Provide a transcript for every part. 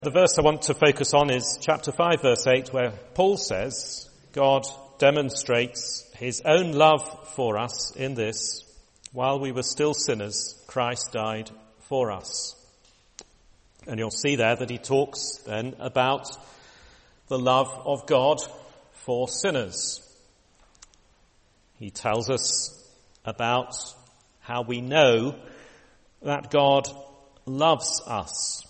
The verse I want to focus on is chapter 5, verse 8, where Paul says, God demonstrates his own love for us in this: while we were still sinners, Christ died for us. And you'll see there that he talks then about the love of God for sinners. He tells us about how we know that God loves us.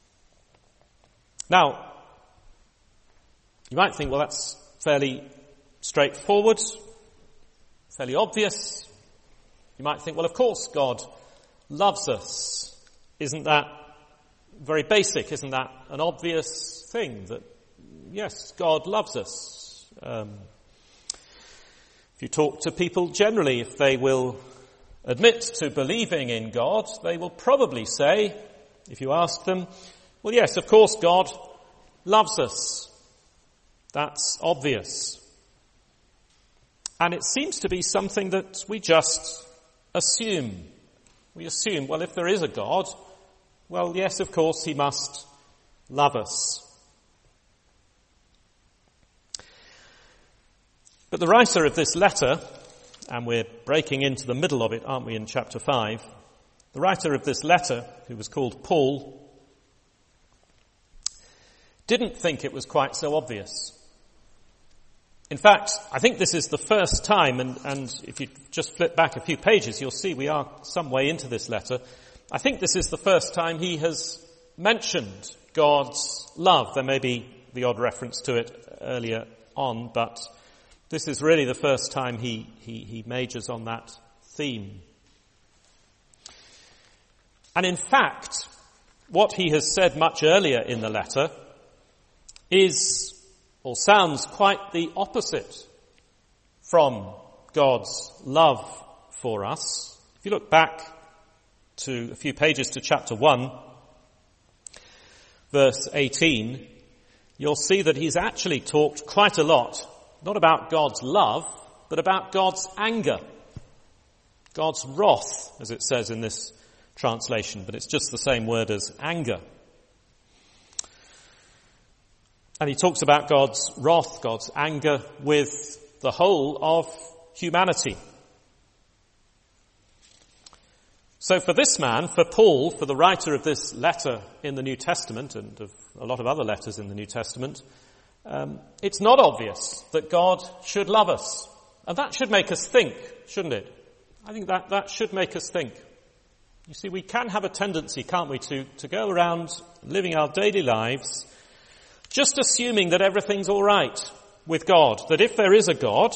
Now, you might think, well, that's fairly straightforward, fairly obvious. You might think, well, of course God loves us. Isn't that very basic? Isn't that an obvious thing? That, yes, God loves us. If you talk to people generally, if they will admit to believing in God, they will probably say, if you ask them, well, yes, of course God loves us. That's obvious. And it seems to be something that we just assume. We assume, well, if there is a God, well, yes, of course he must love us. But the writer of this letter, and we're breaking into the middle of it, aren't we, in chapter 5, the writer of this letter, who was called Paul, didn't think it was quite so obvious. In fact, I think this is the first time, and if you just flip back a few pages, you'll see we are some way into this letter. I think this is the first time he has mentioned God's love. There may be the odd reference to it earlier on, but this is really the first time he majors on that theme. And in fact, what he has said much earlier in the letter is, or sounds, quite the opposite from God's love for us. If you look back to a few pages to chapter 1, verse 18, you'll see that he's actually talked quite a lot, not about God's love, but about God's anger, God's wrath, as it says in this translation, but it's just the same word as anger. And he talks about God's wrath, God's anger with the whole of humanity. So for this man, for Paul, for the writer of this letter in the New Testament, and of a lot of other letters in the New Testament, it's not obvious that God should love us. And that should make us think, shouldn't it? I think that should make us think. You see, we can have a tendency, can't we, to go around living our daily lives just assuming that everything's all right with God, that if there is a God,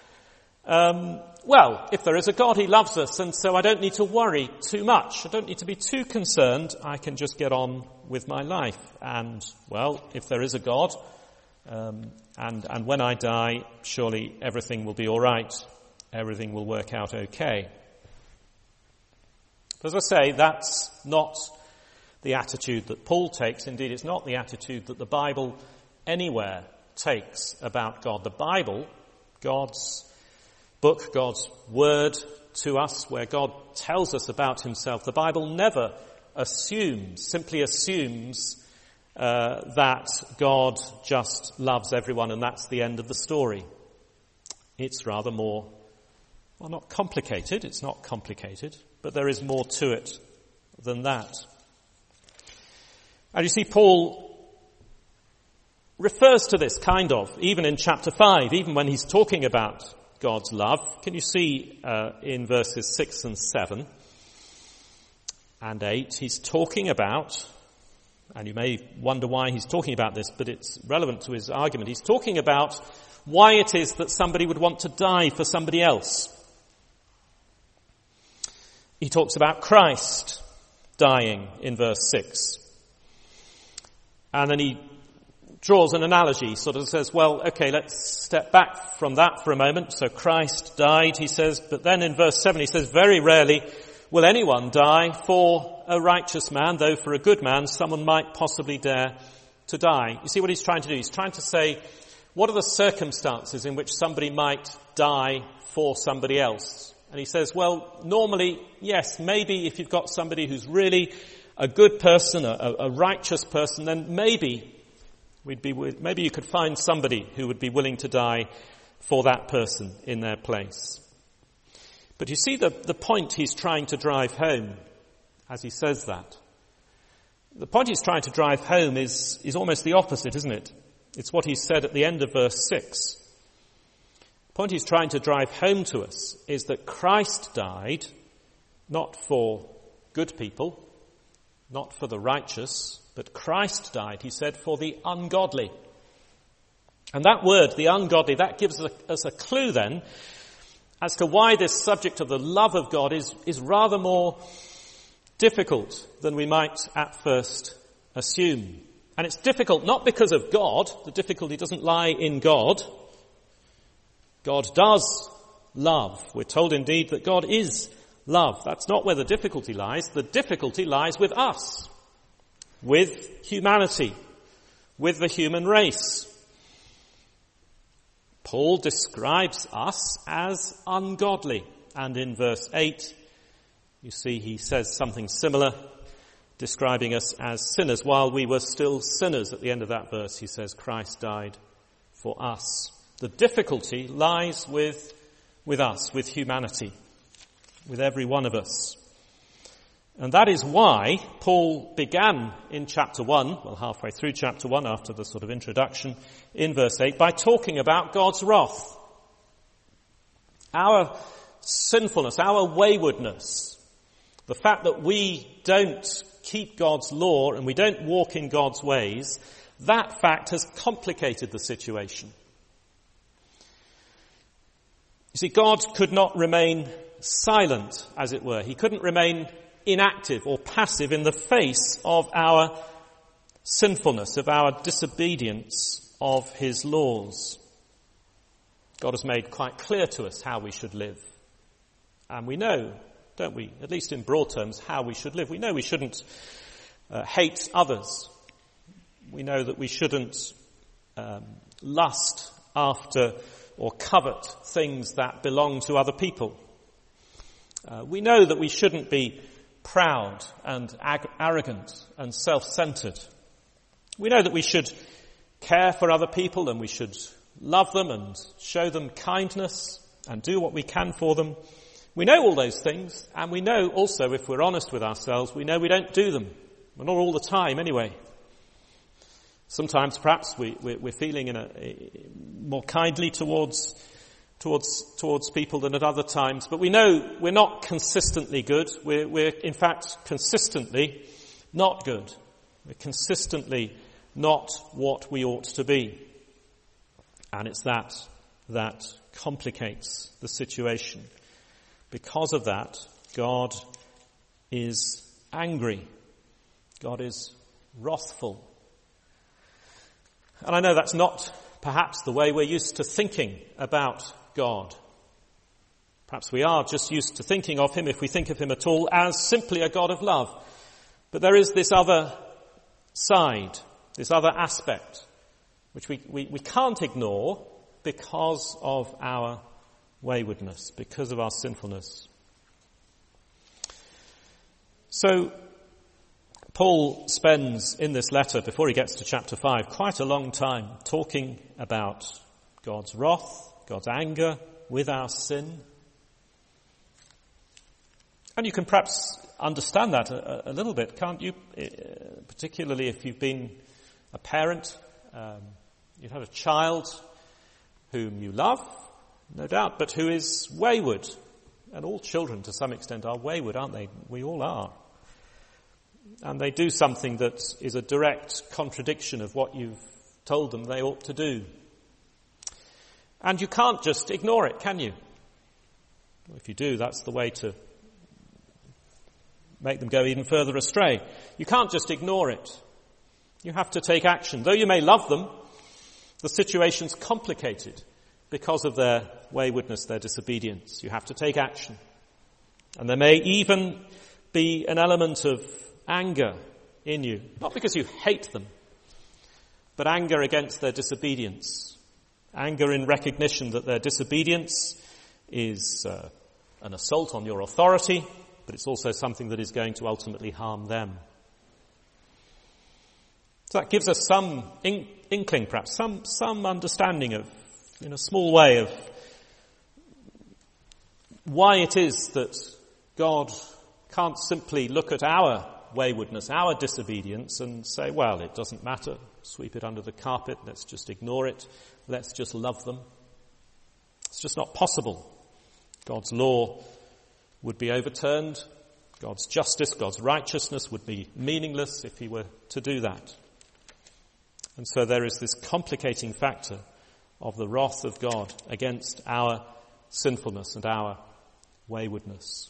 if there is a God, he loves us, and so I don't need to worry too much. I don't need to be too concerned. I can just get on with my life. And, well, if there is a God, and when I die, surely everything will be all right. Everything will work out okay. But as I say, that's not the attitude that Paul takes. Indeed, it's not the attitude that the Bible anywhere takes about God. The Bible, God's book, God's word to us, where God tells us about himself, the Bible never simply assumes that God just loves everyone and that's the end of the story. It's rather more, well, not complicated, it's not complicated, but there is more to it than that. And you see, Paul refers to this kind of, even in chapter 5, even when he's talking about God's love. Can you see in verses 6 and 7 and 8, he's talking about, and you may wonder why he's talking about this, but it's relevant to his argument. He's talking about why it is that somebody would want to die for somebody else. He talks about Christ dying in verse 6. And then he draws an analogy, sort of says, well, okay, let's step back from that for a moment. So Christ died, he says, but then in verse 7 he says, very rarely will anyone die for a righteous man, though for a good man someone might possibly dare to die. You see what he's trying to do? He's trying to say, what are the circumstances in which somebody might die for somebody else? And he says, well, normally, yes, maybe if you've got somebody who's really a good person, a righteous person, then maybe you could find somebody who would be willing to die for that person in their place. But you see the point he's trying to drive home as he says that. The point he's trying to drive home is almost the opposite, isn't it? It's what he said at the end of verse 6. The point he's trying to drive home to us is that Christ died not for good people, not for the righteous, but Christ died, he said, for the ungodly. And that word, the ungodly, that gives us a clue then as to why this subject of the love of God is rather more difficult than we might at first assume. And it's difficult not because of God. The difficulty doesn't lie in God. God does love. We're told indeed that God is love. That's not where the difficulty lies. The difficulty lies with us, with humanity, with the human race. Paul describes us as ungodly. And in verse 8, you see he says something similar, describing us as sinners. While we were still sinners, at the end of that verse, he says, Christ died for us. The difficulty lies with us, with humanity, with every one of us. And that is why Paul began in chapter 1, halfway through chapter 1 after the sort of introduction in verse 8, by talking about God's wrath. Our sinfulness, our waywardness, the fact that we don't keep God's law and we don't walk in God's ways, that fact has complicated the situation. You see, God could not remain silent, as it were. He couldn't remain inactive or passive in the face of our sinfulness, of our disobedience of his laws. God has made quite clear to us how we should live. And we know, don't we, at least in broad terms, how we should live. We know we shouldn't hate others. We know that we shouldn't lust after or covet things that belong to other people. We know that we shouldn't be proud and arrogant and self-centered. We know that we should care for other people and we should love them and show them kindness and do what we can for them. We know all those things, and we know also, if we're honest with ourselves, we know we don't do them. Well, not all the time anyway. Sometimes perhaps we're feeling more kindly towards people than at other times, but we know we're not consistently good. We're in fact consistently not good. We're consistently not what we ought to be. And it's that complicates the situation. Because of that, God is angry. God is wrathful. And I know that's not perhaps the way we're used to thinking about God. Perhaps we are just used to thinking of him, if we think of him at all, as simply a God of love. But there is this other side, this other aspect, which we can't ignore because of our waywardness, because of our sinfulness. So Paul spends in this letter, before he gets to chapter 5, quite a long time talking about God's wrath, God's anger with our sin. And you can perhaps understand that a little bit, can't you? Particularly if you've been a parent, you've had a child whom you love, no doubt, but who is wayward. And all children to some extent are wayward, aren't they? We all are. And they do something that is a direct contradiction of what you've told them they ought to do. And you can't just ignore it, can you? If you do, that's the way to make them go even further astray. You can't just ignore it. You have to take action. Though you may love them, the situation's complicated because of their waywardness, their disobedience. You have to take action. And there may even be an element of anger in you, not because you hate them, but anger against their disobedience. Anger in recognition that their disobedience is an assault on your authority, but it's also something that is going to ultimately harm them. So that gives us some inkling, perhaps, some understanding of, in a small way, of why it is that God can't simply look at our waywardness, our disobedience, and say, well, it doesn't matter, sweep it under the carpet, let's just ignore it, let's just love them. It's just not possible. God's law would be overturned. God's justice, God's righteousness would be meaningless if he were to do that. And so there is this complicating factor of the wrath of God against our sinfulness and our waywardness.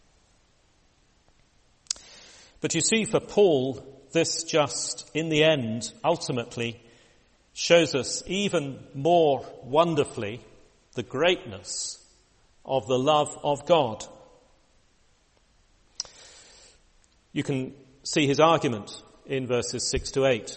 But you see, for Paul, this just, in the end, ultimately shows us even more wonderfully the greatness of the love of God. You can see his argument in verses 6 to 8.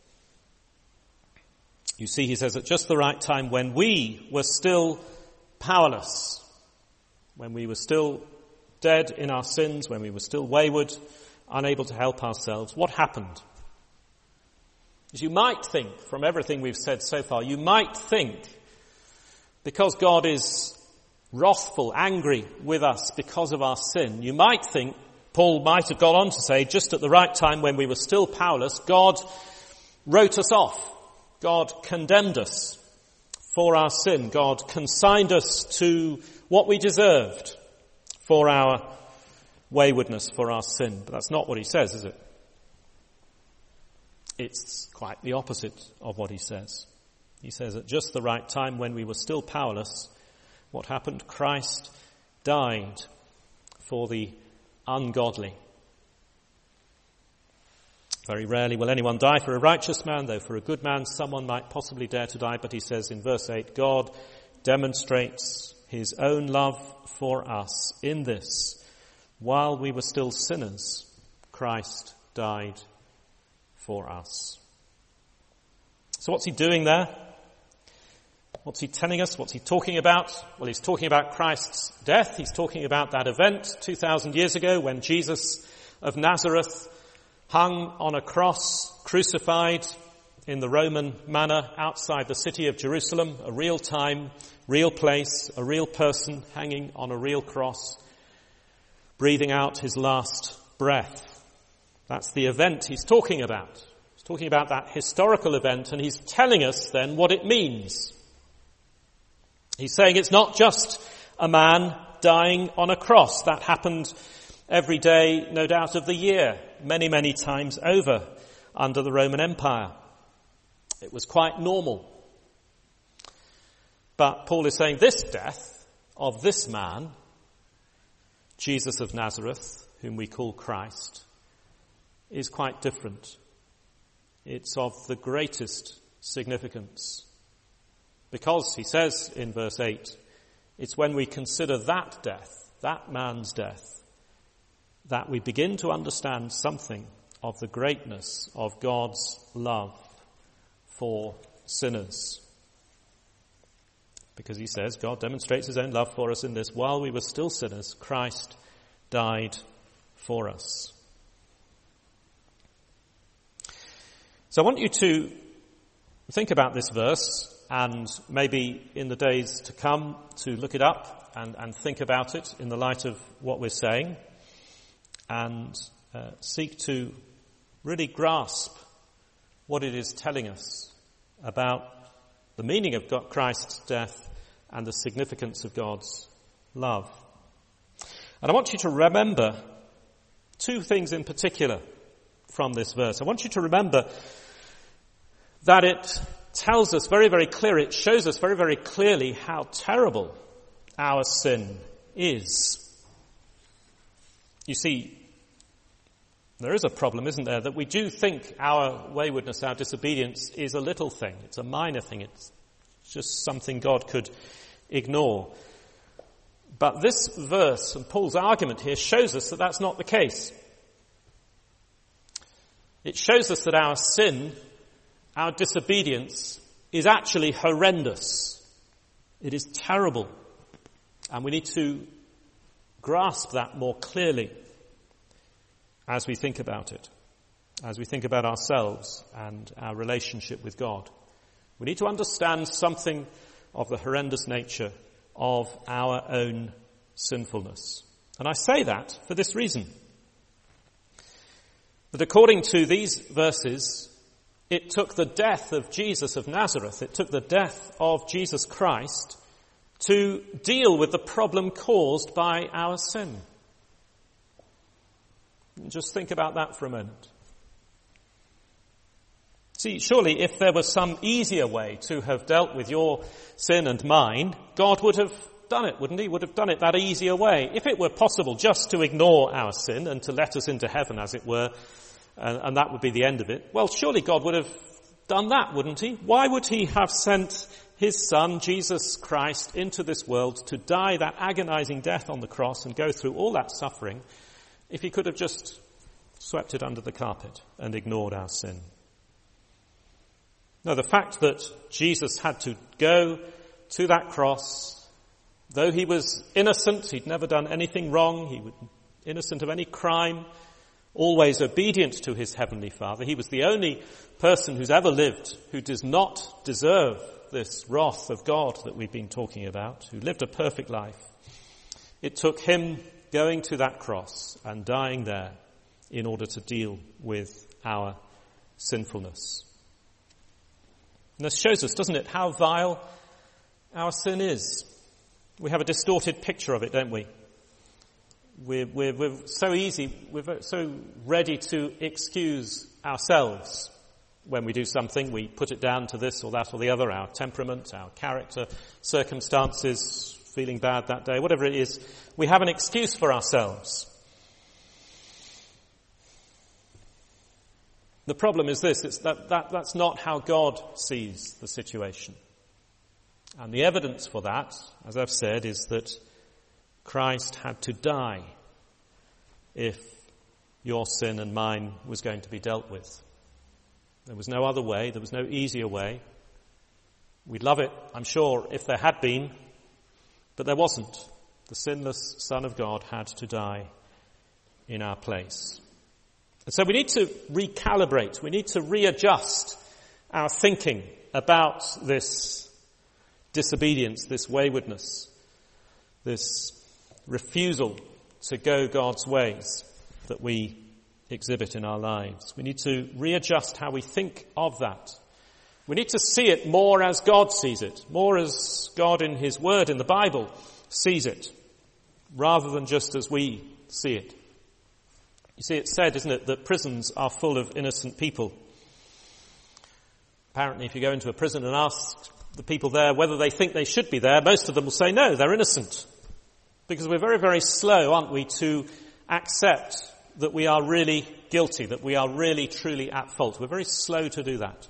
You see, he says, at just the right time when we were still powerless, when we were still dead in our sins, when we were still wayward, unable to help ourselves, what happened? As you might think, from everything we've said so far, you might think, because God is wrathful, angry with us because of our sin, you might think, Paul might have gone on to say, just at the right time when we were still powerless, God wrote us off. God condemned us for our sin. God consigned us to what we deserved for our waywardness, for our sin. But that's not what he says, is it? It's quite the opposite of what he says. He says at just the right time when we were still powerless, what happened? Christ died for the ungodly. Very rarely will anyone die for a righteous man, though for a good man someone might possibly dare to die. But he says in verse 8, God demonstrates his own love for us in this: while we were still sinners, Christ died for us. So what's he doing there? What's he telling us? What's he talking about? Well, he's talking about Christ's death. He's talking about that event 2,000 years ago when Jesus of Nazareth hung on a cross, crucified in the Roman manner outside the city of Jerusalem, a real time, real place, a real person hanging on a real cross, breathing out his last breath. That's the event he's talking about. He's talking about that historical event, and he's telling us then what it means. He's saying it's not just a man dying on a cross. That happened every day, no doubt, of the year, many, many times over under the Roman Empire. It was quite normal. But Paul is saying this death of this man, Jesus of Nazareth, whom we call Christ, is quite different. It's of the greatest significance. Because, he says in verse 8, it's when we consider that death, that man's death, that we begin to understand something of the greatness of God's love for sinners. Because he says, God demonstrates his own love for us in this: while we were still sinners, Christ died for us. So I want you to think about this verse, and maybe in the days to come to look it up and think about it in the light of what we're saying, and seek to really grasp what it is telling us about the meaning of Christ's death and the significance of God's love. And I want you to remember two things in particular from this verse. I want you to remember that it tells us very, very clearly, it shows us very, very clearly how terrible our sin is. You see, there is a problem, isn't there, that we do think our waywardness, our disobedience is a little thing. It's a minor thing. It's just something God could ignore. But this verse and Paul's argument here shows us that that's not the case. It shows us that our sin, our disobedience, is actually horrendous. It is terrible. And we need to grasp that more clearly as we think about it. as we think about ourselves and our relationship with God. We need to understand something of the horrendous nature of our own sinfulness. And I say that for this reason. That according to these verses, it took the death of Jesus of Nazareth, it took the death of Jesus Christ to deal with the problem caused by our sin. Just think about that for a moment. See, surely if there was some easier way to have dealt with your sin and mine, God would have done it, wouldn't he? Would have done it that easier way. If it were possible just to ignore our sin and to let us into heaven, as it were, and that would be the end of it, well, surely God would have done that, wouldn't he? Why would he have sent his Son, Jesus Christ, into this world to die that agonizing death on the cross and go through all that suffering if he could have just swept it under the carpet and ignored our sin? No, the fact that Jesus had to go to that cross, though he was innocent, he'd never done anything wrong, he was innocent of any crime, always obedient to his heavenly Father. He was the only person who's ever lived who does not deserve this wrath of God that we've been talking about, who lived a perfect life. It took him going to that cross and dying there in order to deal with our sinfulness. And this shows us, doesn't it, how vile our sin is. We have a distorted picture of it, don't we? We're so easy, we're so ready to excuse ourselves when we do something. We put it down to this or that or the other, our temperament, our character, circumstances, feeling bad that day, whatever it is. We have an excuse for ourselves. The problem is this, it's that's not how God sees the situation. And the evidence for that, as I've said, is that Christ had to die if your sin and mine was going to be dealt with. There was no other way, there was no easier way. We'd love it, I'm sure, if there had been, but there wasn't. The sinless Son of God had to die in our place. And so we need to recalibrate, we need to readjust our thinking about this disobedience, this waywardness, this refusal to go God's ways that we exhibit in our lives. We need to readjust how we think of that. We need to see it more as God sees it, more as God in his word in the Bible sees it, rather than just as we see it. You see, it's said, isn't it, that prisons are full of innocent people. Apparently, if you go into a prison and ask the people there whether they think they should be there, most of them will say no, they're innocent. Because we're very, very slow, aren't we, to accept that we are really guilty, that we are really, truly at fault. We're very slow to do that.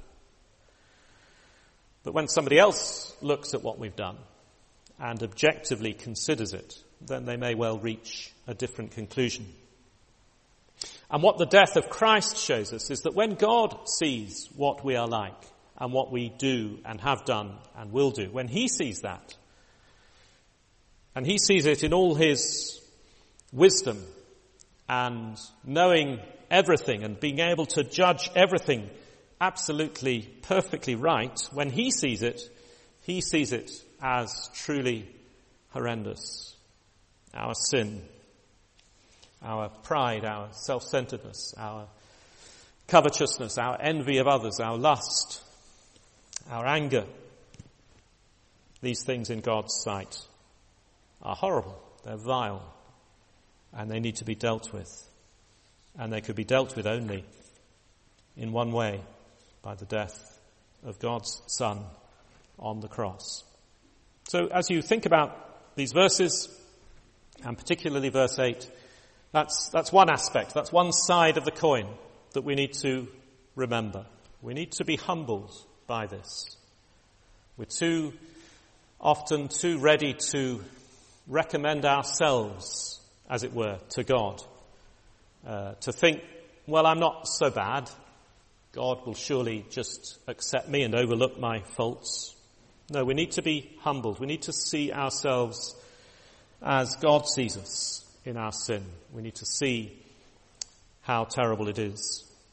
But when somebody else looks at what we've done and objectively considers it, then they may well reach a different conclusion. And what the death of Christ shows us is that when God sees what we are like and what we do and have done and will do, when he sees that, and he sees it in all his wisdom and knowing everything and being able to judge everything absolutely, perfectly right, when he sees it as truly horrendous. Our sin, our pride, our self-centeredness, our covetousness, our envy of others, our lust, our anger. These things in God's sight are horrible, they're vile, and they need to be dealt with. And they could be dealt with only in one way, by the death of God's Son on the cross. So as you think about these verses, and particularly verse 8, that's one aspect, that's one side of the coin that we need to remember. We need to be humbled by this. We're too often too ready to recommend ourselves, as it were, to God. To think, well, I'm not so bad. God will surely just accept me and overlook my faults. No, we need to be humbled. We need to see ourselves as God sees us in our sin. We need to see how terrible it is.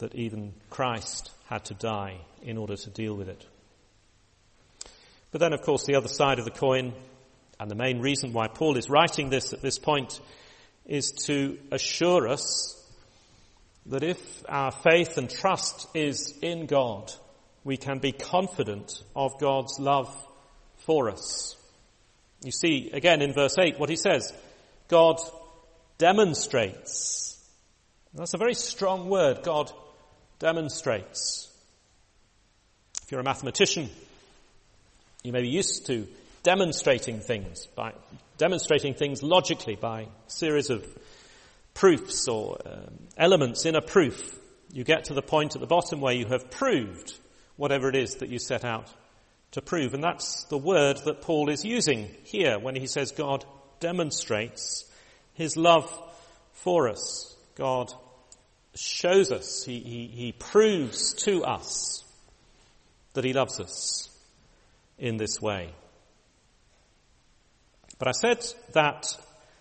that even Christ had to die in order to deal with it. But then, of course, the other side of the coin, and the main reason why Paul is writing this at this point, is to assure us that if our faith and trust is in God, we can be confident of God's love for us. You see, again in verse 8, what he says, God demonstrates. That's a very strong word, God demonstrates. If you're a mathematician, you may be used to demonstrating things logically by a series of proofs or elements in a proof. You get to the point at the bottom where you have proved whatever it is that you set out to prove. And that's the word that Paul is using here when he says God demonstrates his love for us. God shows us, he proves to us that he loves us in this way. But I said that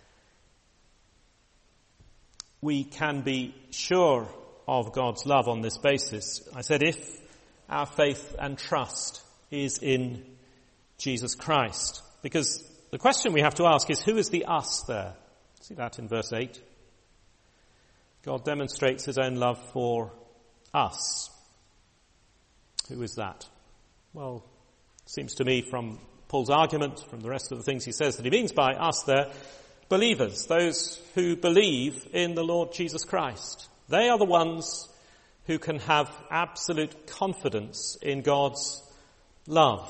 we can be sure of God's love on this basis. I said if our faith and trust is in Jesus Christ. Because the question we have to ask is, who is the us there? See that in verse 8. God demonstrates his own love for us. Who is that? Well, it seems to me from Paul's argument, from the rest of the things he says, that he means by us there, believers, those who believe in the Lord Jesus Christ. They are the ones who can have absolute confidence in God's love.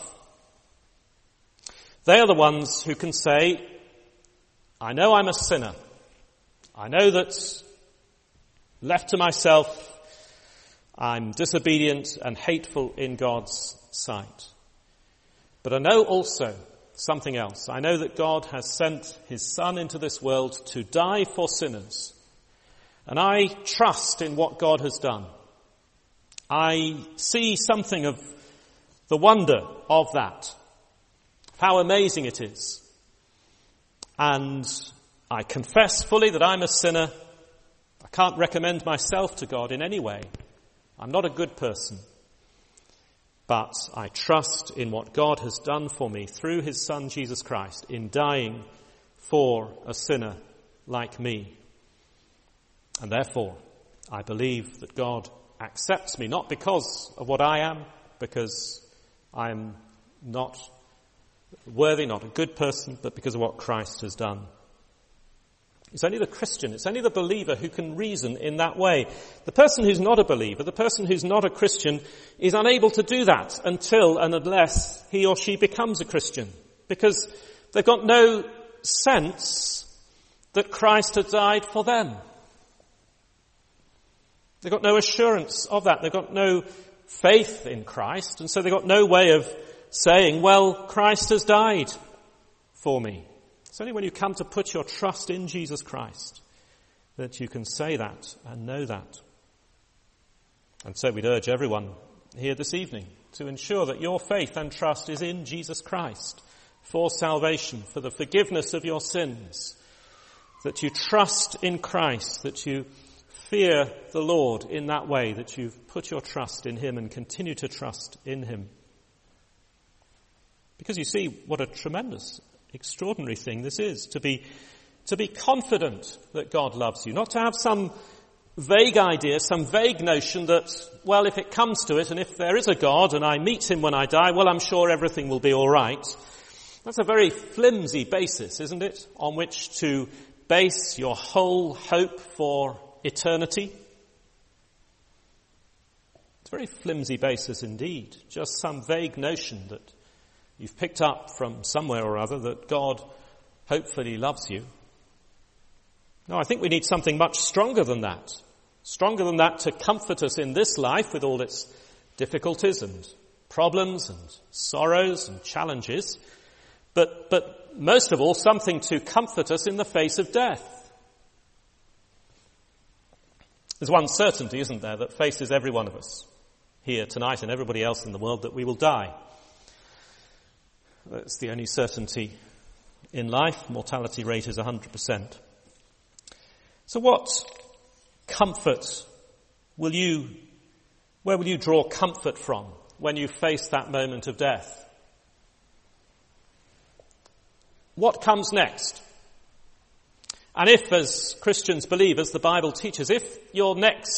They are the ones who can say, I know I'm a sinner. I know that left to myself, I'm disobedient and hateful in God's sight. But I know also something else. I know that God has sent his Son into this world to die for sinners. And I trust in what God has done. I see something of the wonder of that, how amazing it is. And I confess fully that I'm a sinner. I can't recommend myself to God in any way. I'm not a good person. But I trust in what God has done for me through his Son Jesus Christ in dying for a sinner like me. And therefore, I believe that God accepts me, not because of what I am, because I am not worthy, not a good person, but because of what Christ has done. It's only the Christian, it's only the believer who can reason in that way. The person who's not a believer, the person who's not a Christian, is unable to do that until and unless he or she becomes a Christian. Because they've got no sense that Christ has died for them. They've got no assurance of that. They've got no faith in Christ, and so they've got no way of saying, well, Christ has died for me. It's only when you come to put your trust in Jesus Christ that you can say that and know that. And so we'd urge everyone here this evening to ensure that your faith and trust is in Jesus Christ for salvation, for the forgiveness of your sins, that you trust in Christ, that you fear the Lord in that way, that you've put your trust in him and continue to trust in him. Because you see what a tremendous, extraordinary thing this is, to be confident that God loves you, not to have some vague idea, some vague notion that, well, if it comes to it and if there is a God and I meet him when I die, well, I'm sure everything will be all right. That's a very flimsy basis, isn't it, on which to base your whole hope for eternity. It's a very flimsy basis indeed, just some vague notion that you've picked up from somewhere or other that God hopefully loves you. No, I think we need something much stronger than that. Stronger than that to comfort us in this life with all its difficulties and problems and sorrows and challenges. But most of all, something to comfort us in the face of death. There's one certainty, isn't there, that faces every one of us here tonight and everybody else in the world, that we will die. That's the only certainty in life. Mortality rate is 100%. So what comfort where will you draw comfort from when you face that moment of death? What comes next? And if, as Christians believe, as the Bible teaches, if the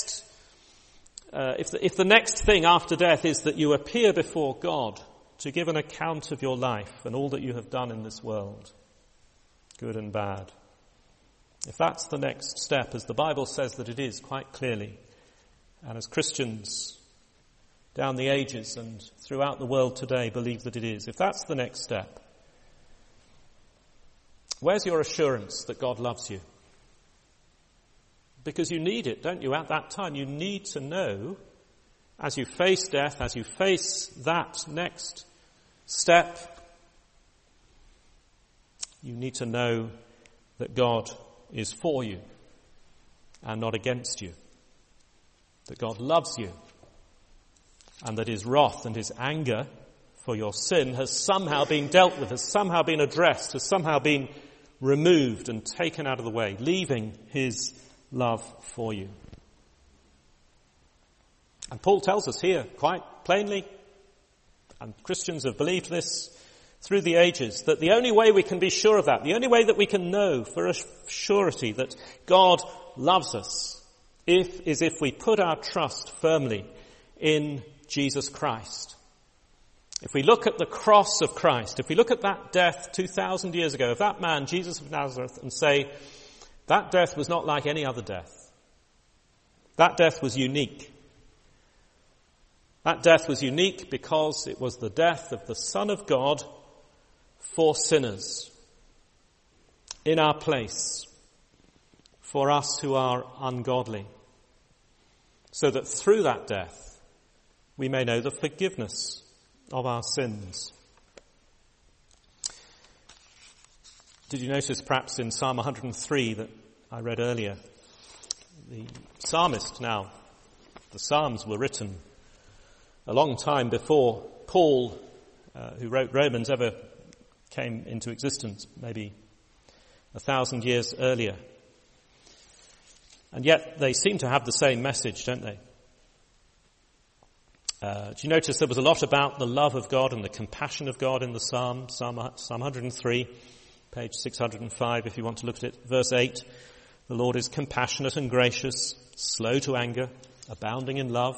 next thing after death is that you appear before God to give an account of your life and all that you have done in this world, good and bad, if that's the next step, as the Bible says that it is quite clearly, and as Christians down the ages and throughout the world today believe that it is, if that's the next step, where's your assurance that God loves you? Because you need it, don't you? At that time, you need to know, as you face death, as you face that next step, you need to know that God is for you and not against you. That God loves you and that his wrath and his anger for your sin has somehow been dealt with, has somehow been addressed, has somehow been removed and taken out of the way, leaving his love for you. And Paul tells us here quite plainly, and Christians have believed this through the ages, that the only way we can be sure of that, the only way that we can know for a surety that God loves us, is if we put our trust firmly in Jesus Christ. If we look at the cross of Christ, if we look at that death 2,000 years ago of that man, Jesus of Nazareth, and say, that death was not like any other death. That death was unique. That death was unique because it was the death of the Son of God for sinners, in our place, for us who are ungodly, so that through that death we may know the forgiveness of our sins. Did you notice perhaps in Psalm 103 that I read earlier, the psalmist now, the Psalms were written a long time before Paul, who wrote Romans, ever came into existence, maybe 1,000 years earlier. And yet they seem to have the same message, don't they? Do you notice there was a lot about the love of God and the compassion of God in the Psalm 103, page 605 if you want to look at it. Verse 8, the Lord is compassionate and gracious, slow to anger, abounding in love.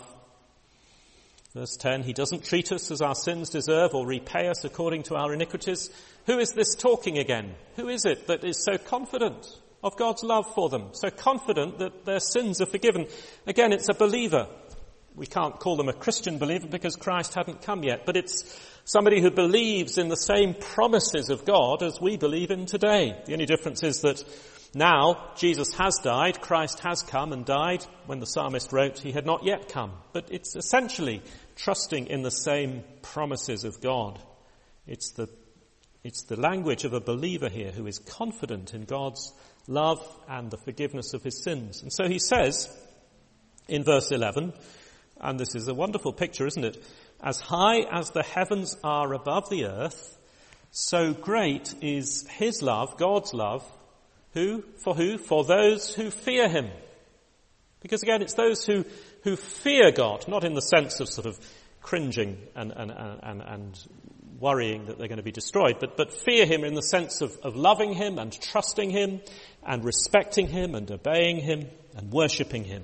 Verse 10, he doesn't treat us as our sins deserve or repay us according to our iniquities. Who is this talking again? Who is it that is so confident of God's love for them, so confident that their sins are forgiven? Again, it's a believer. We can't call them a Christian believer because Christ hadn't come yet, but it's somebody who believes in the same promises of God as we believe in today. The only difference is that now Jesus has died, Christ has come and died. When the psalmist wrote, he had not yet come. But it's essentially trusting in the same promises of God. It's the language of a believer here who is confident in God's love and the forgiveness of his sins. And so he says in verse 11, and this is a wonderful picture, isn't it? As high as the heavens are above the earth, so great is his love, God's love. Who? For those who fear him. Because again, it's those who fear God, not in the sense of sort of cringing and worrying that they're going to be destroyed, but fear him in the sense of loving him and trusting him and respecting him and obeying him and worshipping him.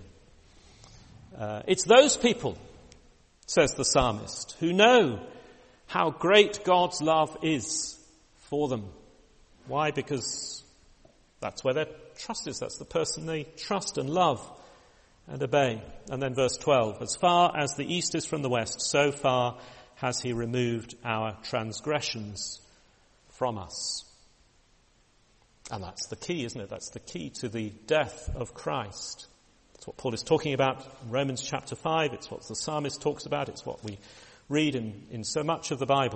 It's those people, says the psalmist, who know how great God's love is for them. Why? Because that's where their trust is. That's the person they trust and love and obey. And then verse 12, as far as the east is from the west, so far has he removed our transgressions from us. And that's the key, isn't it? That's the key to the death of Christ. It's what Paul is talking about in Romans chapter 5. It's what the psalmist talks about. It's what we read in so much of the Bible.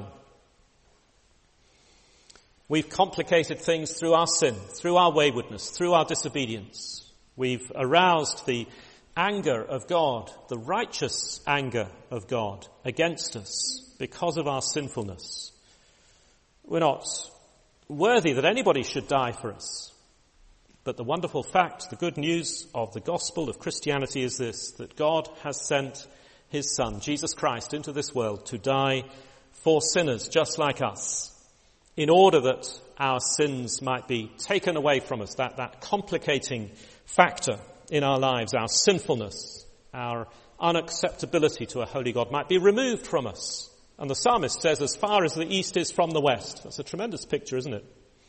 We've complicated things through our sin, through our waywardness, through our disobedience. We've aroused the anger of God, the righteous anger of God against us because of our sinfulness. We're not worthy that anybody should die for us. But the wonderful fact, the good news of the gospel of Christianity is this, that God has sent his Son, Jesus Christ, into this world to die for sinners just like us, in order that our sins might be taken away from us, that complicating factor in our lives, our sinfulness, our unacceptability to a holy God might be removed from us. And the psalmist says, as far as the east is from the west. That's a tremendous picture, isn't it?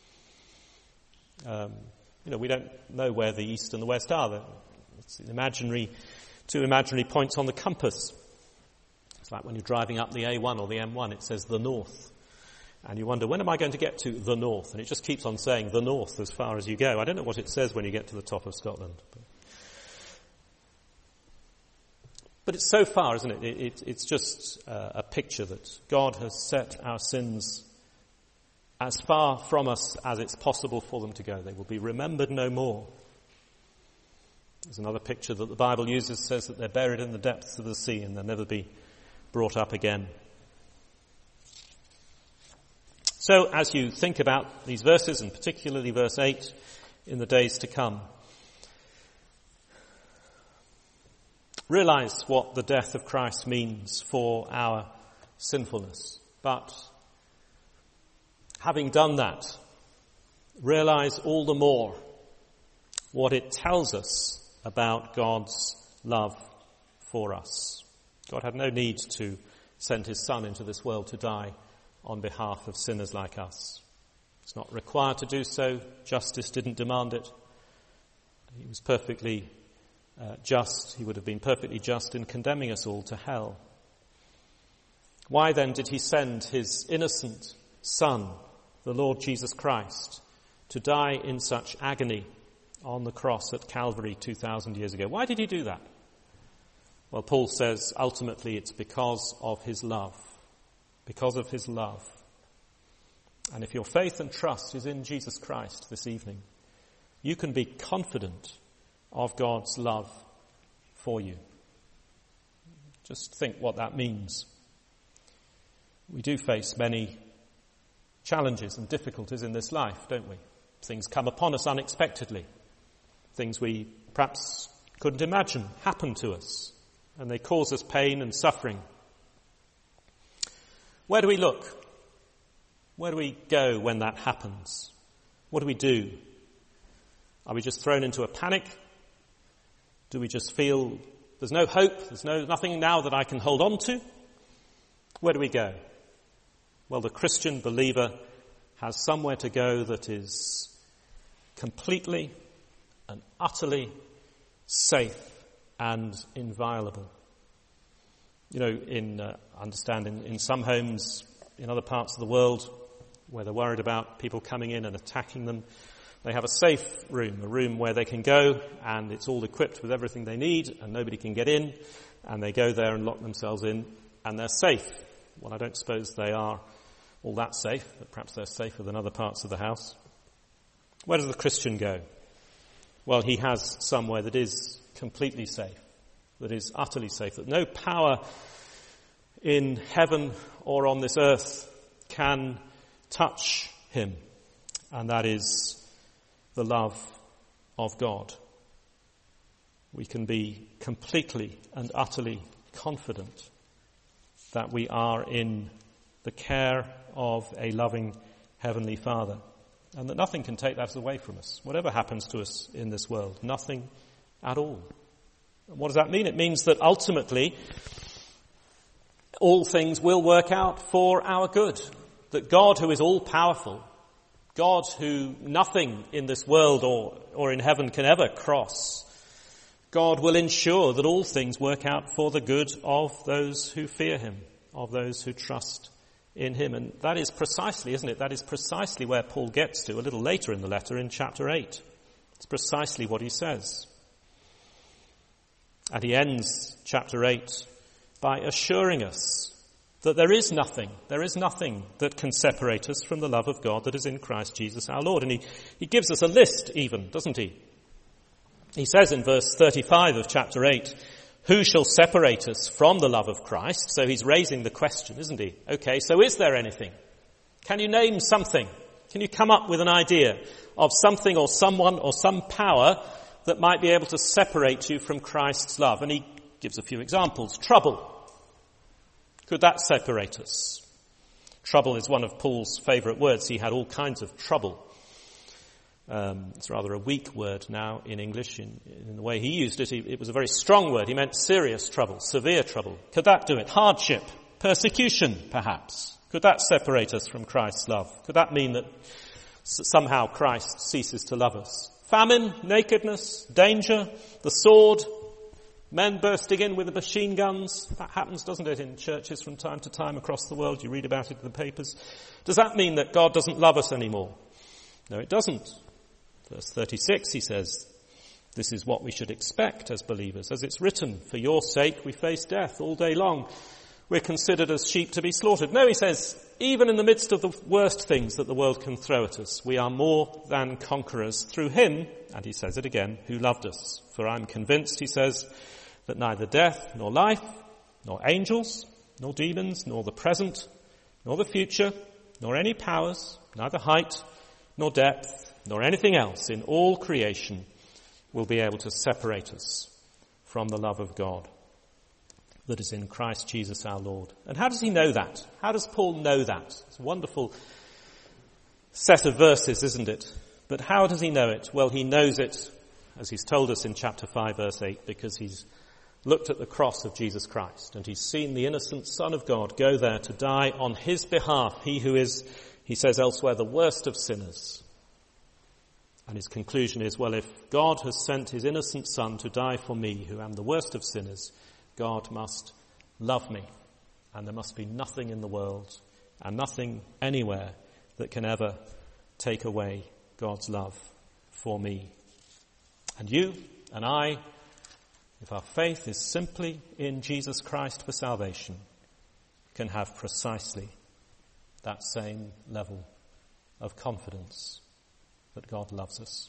We don't know where the east and the west are. It's two imaginary points on the compass. It's like when you're driving up the A1 or the M1, it says the north. And you wonder, when am I going to get to the north? And it just keeps on saying the north as far as you go. I don't know what it says when you get to the top of Scotland. But it's so far, isn't it? It's just a picture that God has set our sins as far from us as it's possible for them to go. They will be remembered no more. There's another picture that the Bible uses, says that they're buried in the depths of the sea and they'll never be brought up again. So as you think about these verses, and particularly verse 8, in the days to come, realize what the death of Christ means for our sinfulness. But having done that, realize all the more what it tells us about God's love for us. God had no need to send his Son into this world to die on behalf of sinners like us. He's not required to do so. Justice didn't demand it. He was perfectly just. He would have been perfectly just in condemning us all to hell. Why then did he send his innocent Son, the Lord Jesus Christ, to die in such agony on the cross at Calvary 2,000 years ago? Why did he do that? Well, Paul says ultimately it's because of his love. Because of his love. And if your faith and trust is in Jesus Christ this evening, you can be confident of God's love for you. Just think what that means. We do face many challenges and difficulties in this life, don't we? Things come upon us unexpectedly. Things we perhaps couldn't imagine happen to us, and they cause us pain and suffering. Where do we look? Where do we go when that happens? What do we do? Are we just thrown into a panic? Do we just feel there's no hope, there's nothing now that I can hold on to? Where do we go? Well, the Christian believer has somewhere to go that is completely and utterly safe and inviolable. You know, in some homes in other parts of the world where they're worried about people coming in and attacking them, they have a safe room, a room where they can go and it's all equipped with everything they need and nobody can get in, and they go there and lock themselves in and they're safe. Well, I don't suppose they are all that safe, but perhaps they're safer than other parts of the house. Where does the Christian go? Well, he has somewhere that is completely safe, that is utterly safe, that no power in heaven or on this earth can touch him, and that is the love of God. We can be completely and utterly confident that we are in the care of a loving Heavenly Father, and that nothing can take that away from us. Whatever happens to us in this world, nothing at all. And what does that mean? It means that ultimately all things will work out for our good. That God, who is all-powerful, God who nothing in this world or in heaven can ever cross, God will ensure that all things work out for the good of those who fear him, of those who trust in him. And that is precisely, isn't it? That is precisely where Paul gets to a little later in the letter in chapter 8. It's precisely what he says. And he ends chapter 8 by assuring us that there is nothing that can separate us from the love of God that is in Christ Jesus our Lord. And he gives us a list even, doesn't he? He says in verse 35 of chapter 8, who shall separate us from the love of Christ? So he's raising the question, isn't he? Okay, so is there anything? Can you name something Can you come up with an idea of something or someone or some power that might be able to separate you from Christ's love? And he gives a few examples. Trouble. Could that separate us? Trouble is one of Paul's favourite words. He had all kinds of trouble. It's rather a weak word now in English. In the way he used it, it was a very strong word. He meant serious trouble, severe trouble. Could that do it? Hardship, persecution, perhaps. Could that separate us from Christ's love? Could that mean that somehow Christ ceases to love us? Famine, nakedness, danger, the sword, men bursting in with machine guns. That happens, doesn't it, in churches from time to time across the world? You read about it in the papers. Does that mean that God doesn't love us anymore? No, it doesn't. Verse 36, he says, this is what we should expect as believers. As it's written, for your sake we face death all day long. We're considered as sheep to be slaughtered. No, he says, even in the midst of the worst things that the world can throw at us, we are more than conquerors through him, and he says it again, who loved us. For I'm convinced, he says, that neither death nor life, nor angels, nor demons, nor the present, nor the future, nor any powers, neither height, nor depth, nor anything else in all creation will be able to separate us from the love of God that is in Christ Jesus our Lord. And how does he know that? How does Paul know that? It's a wonderful set of verses, isn't it? But how does he know it? Well, he knows it, as he's told us in chapter 5, verse 8, because he's looked at the cross of Jesus Christ and he's seen the innocent Son of God go there to die on his behalf, he who is, he says elsewhere, the worst of sinners. And his conclusion is, well, if God has sent his innocent Son to die for me, who am the worst of sinners, God must love me. And there must be nothing in the world and nothing anywhere that can ever take away God's love for me. And you and I, if our faith is simply in Jesus Christ for salvation, can have precisely that same level of confidence that God loves us.